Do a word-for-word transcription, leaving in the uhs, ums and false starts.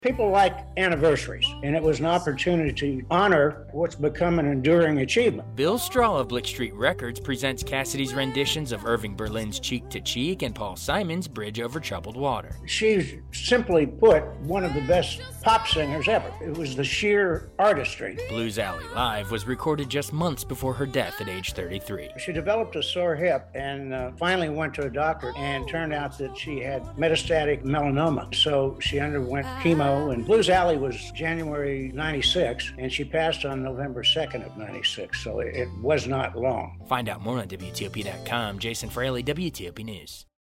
People like anniversaries, and it was an opportunity to honor what's become an enduring achievement. Bill Straw of Blick Street Records presents Cassidy's renditions of Irving Berlin's Cheek to Cheek and Paul Simon's Bridge Over Troubled Water. She's simply put one of the best pop singers ever. It was the sheer artistry. Blues Alley Live was recorded just months before her death at age thirty-three. She developed a sore hip and uh, finally went to a doctor, and turned out that she had metastatic melanoma. So she underwent chemo. And Blues Alley was January ninety-six, and she passed on November second of ninety-six, so it, it was not long. Find out more on W T O P dot com. Jason Fraley, W T O P News.